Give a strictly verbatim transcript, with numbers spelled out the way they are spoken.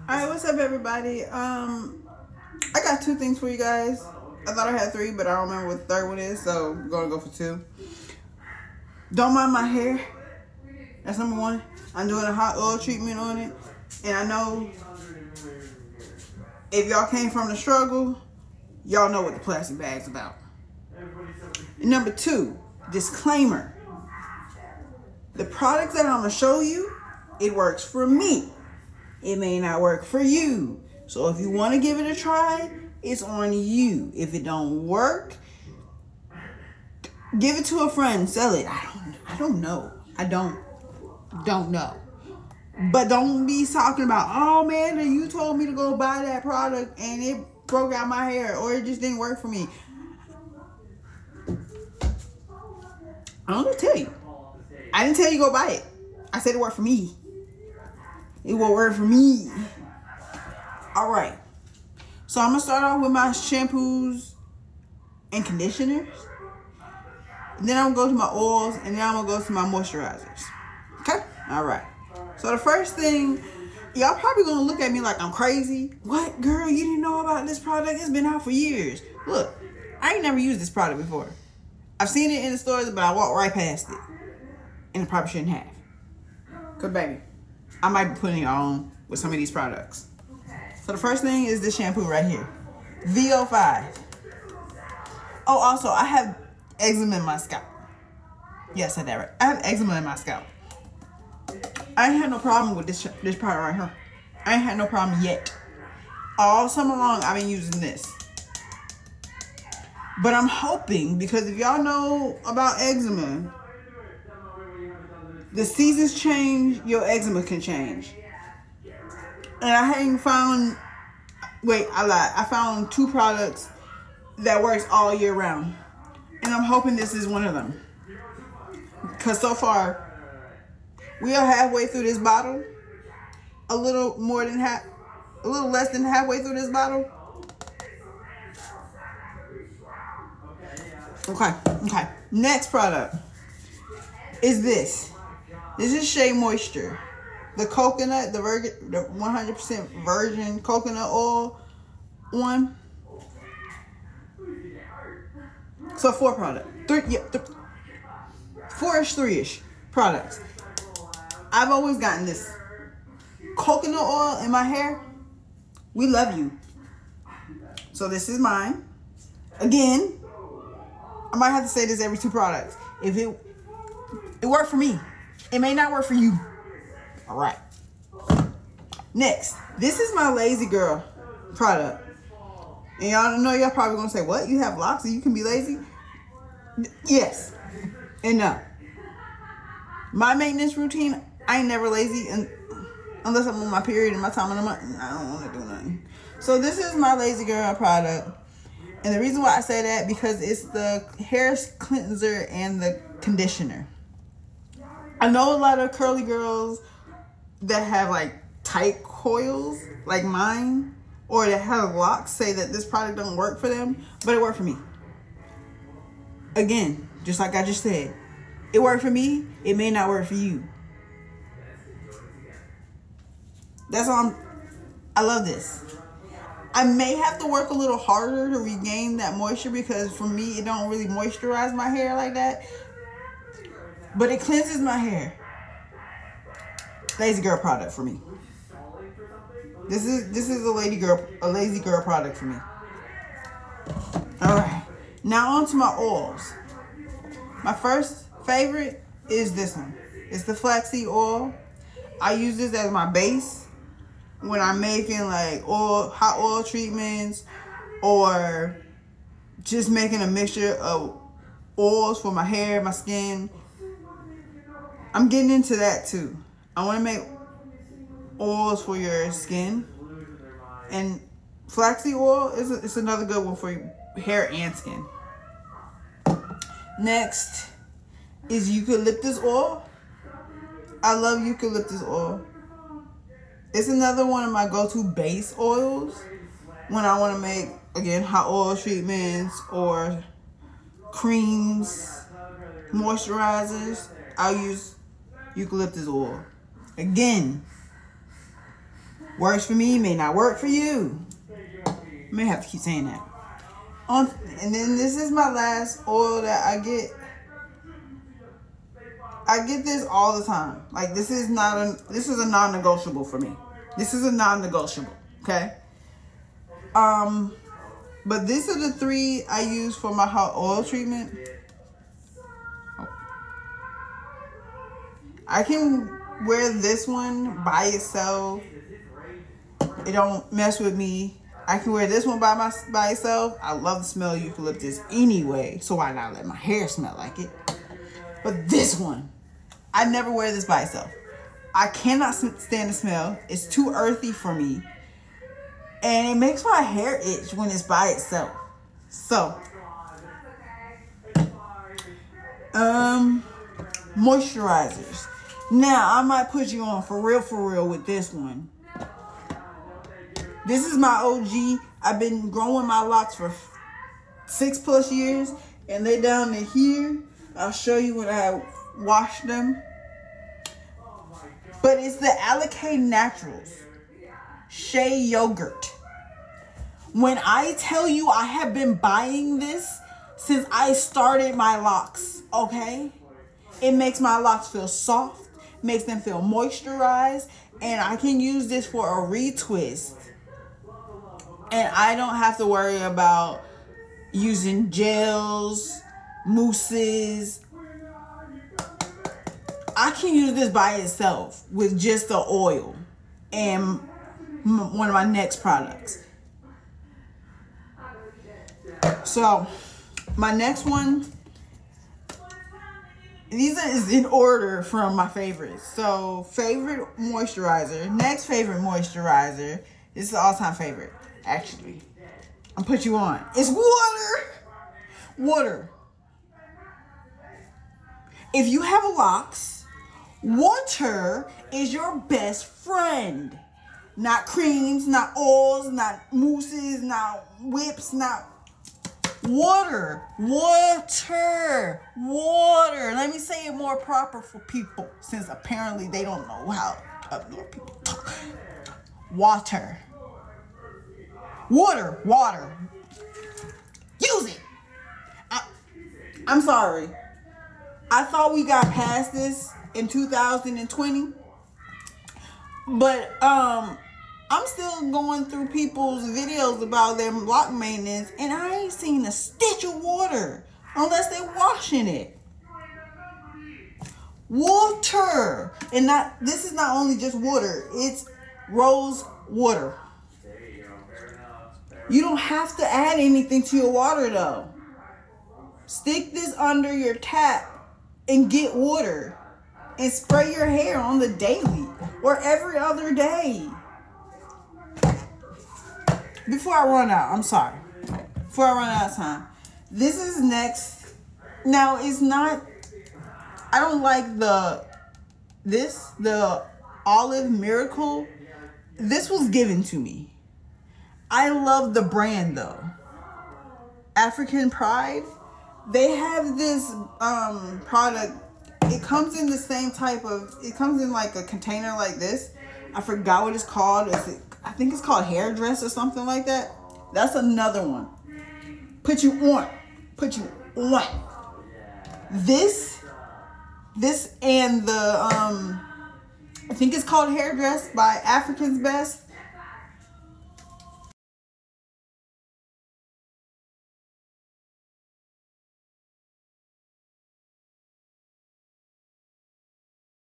Alright, what's up everybody? Um I got two things for you guys. I thought I had three, but I don't remember what the third one is, so I'm gonna go for two. Don't mind my hair. That's number one. I'm doing a hot oil treatment on it. And I know if y'all came from the struggle, y'all know what the plastic bag's about. And number two, disclaimer. The products that I'm gonna show you, it works for me. It may not work for you. So if you want to give it a try, it's on you. If it don't work, give it to a friend, sell it. I don't I don't know. I don't don't know. But don't be talking about, oh man, you told me to go buy that product and it broke out my hair or it just didn't work for me. I'm gonna tell you. I didn't tell you go buy it. I said it worked for me. It will work for me. All right. So I'm going to start off with my shampoos and conditioners. And then I'm going to go to my oils. And then I'm going to go to my moisturizers. Okay? All right. So the first thing, y'all probably going to look at me like I'm crazy. What? Girl, you didn't know about this product? It's been out for years. Look, I ain't never used this product before. I've seen it in the stores, but I walked right past it. And I probably shouldn't have. Because, baby, I might be putting it on with some of these products. So the first thing is this shampoo right here. V O five. Oh, also, I have eczema in my scalp. Yes, I said that right. I have eczema in my scalp. I ain't had no problem with this, this product right here. I ain't had no problem yet. All summer long, I've been using this. But I'm hoping, because if y'all know about eczema, the seasons change, your eczema can change. And I hadn't found, wait, I lied. I found two products that works all year round. And I'm hoping this is one of them. Because so far, we are halfway through this bottle. A little more than half, a little less than halfway through this bottle. Okay, okay. Next product is this. This is Shea Moisture. The coconut, the virgin, the one hundred percent virgin coconut oil one. So four products. Three, yeah, th- four-ish, three-ish products. I've always gotten this. Coconut oil in my hair. We love you. So this is mine. Again, I might have to say this every two products. If it, it worked for me. It may not work for you. All right. Next, this is my Lazy Girl product. And y'all know y'all probably gonna say, what? You have locks and you can be lazy? Yes. And no. My maintenance routine, I ain't never lazy and unless I'm on my period and my time of the month. I don't want to do nothing. So this is my Lazy Girl product. And the reason why I say that, because it's the hair cleanser and the conditioner. I know a lot of curly girls that have like tight coils, like mine, or that have locks, say that this product don't work for them, but it worked for me. Again, just like I just said, it worked for me, it may not work for you. That's all I'm, I love this. I may have to work a little harder to regain that moisture because for me, it don't really moisturize my hair like that. But it cleanses my hair. Lazy Girl product for me. This is this is a lady girl a lazy girl product for me. All right. Now on to my oils. My first favorite is this one. It's the flaxseed oil. I use this as my base when I'm making like oil hot oil treatments or just making a mixture of oils for my hair, my skin. I'm getting into that too. I want to make oils for your skin. And flaxseed oil is a, it's another good one for your hair and skin. Next is eucalyptus oil. I love eucalyptus oil. It's another one of my go-to base oils when I want to make, again, hot oil treatments or creams, moisturizers. I'll use eucalyptus oil. Again, Works for me, may not work for you. May have to keep saying that. On, and then this is my last oil that I get. I get this all the time. Like, this is not a, this is a non-negotiable for me. This is a non-negotiable, okay? Um, but these are the three I use for my hot oil treatment. Oh. I can wear this one by itself. It don't mess with me. I can wear this one by my by itself. I love the smell of eucalyptus anyway, so why not let my hair smell like it? But this one, I never wear this by itself. I cannot stand the smell. It's too earthy for me. And it makes my hair itch when it's by itself. So, um, moisturizers. Now, I might put you on for real, for real with this one. This is my O G. I've been growing my locks for six plus years. And they down to here. I'll show you when I wash them. But it's the Alikay Naturals Shea Yogurt. When I tell you I have been buying this since I started my locks, okay? It makes my locks feel soft, makes them feel moisturized, and I can use this for a retwist. And I don't have to worry about using gels, mousses. I can use this by itself with just the oil and m- one of my next products. So, my next one, these is in order from my favorites. So, favorite moisturizer, next favorite moisturizer, this is the all-time favorite, actually. I'll put you on. It's water. Water. If you have locks, water is your best friend. Not creams, not oils, not mousses, not whips, not water. Water. Water. Let me say it more proper for people, since apparently they don't know how up north people talk. Water. Water. Water. Use it. I, I'm sorry. I thought we got past this in two thousand twenty, but um, I'm still going through people's videos about their lock maintenance, and I ain't seen a stitch of water unless they're washing it. Water, and not this is not only just water; it's rose water. You don't have to add anything to your water though. Stick this under your tap and get water and spray your hair on the daily or every other day. Before I run out, I'm sorry. Before I run out of time, this is next. Now, it's not, I don't like the, this, the Olive Miracle. This was given to me. I love the brand though. African Pride. They have this um, product. It comes in the same type of, it comes in like a container like this. I forgot what it's called. Is it, I think it's called Hairdress or something like that. That's another one. Put you on. Put you on. This, this and the, um, I think it's called Hairdress by African's Best.